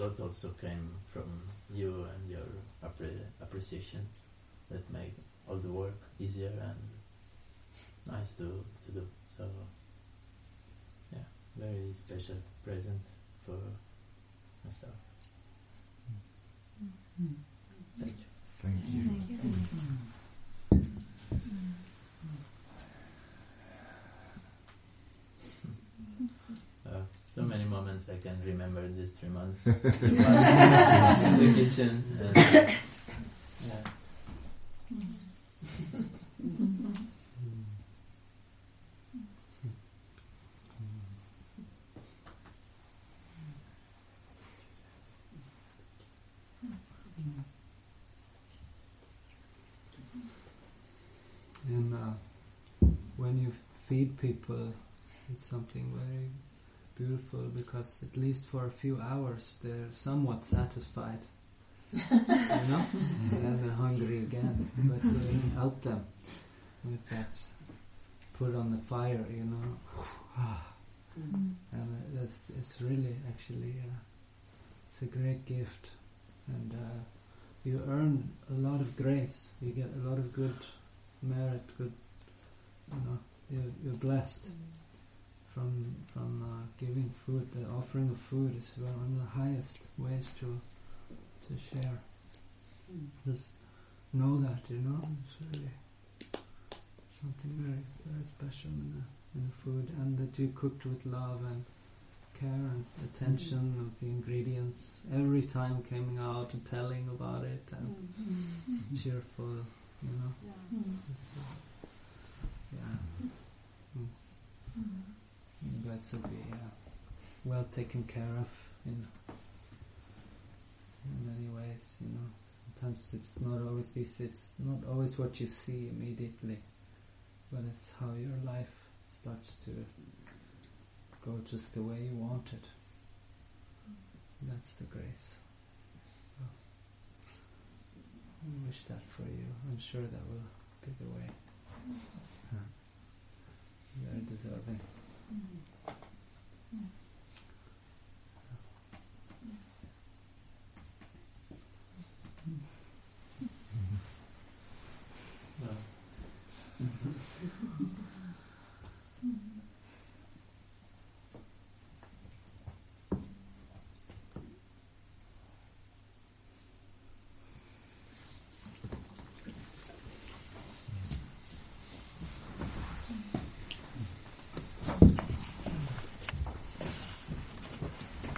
lot also came from you and your appreciation that made all the work easier and nice to do. So, yeah, very special present for myself. Thank you. Thank you. So many moments I can remember in these 3 months. In the kitchen. And, yeah. And when you feed people, it's something very beautiful, because at least for a few hours they're somewhat satisfied, you know, and then they're hungry again. But help them with that, put on the fire, you know, and it's really actually it's a great gift, and you earn a lot of grace. You get a lot of good merit, good, you know, you're blessed. From giving food. The offering of food is one of the highest ways to share. Just know that, you know, it's really something very, very special in the food, and that you cooked with love and care and attention of the ingredients. Every time coming out and telling about it and cheerful, you know. It's you guys will be well taken care of in many ways, you know. Sometimes it's not always what you see immediately, but it's how your life starts to go just the way you want it. That's the grace. So, I wish that for you. I'm sure that will be the way. Very deserving.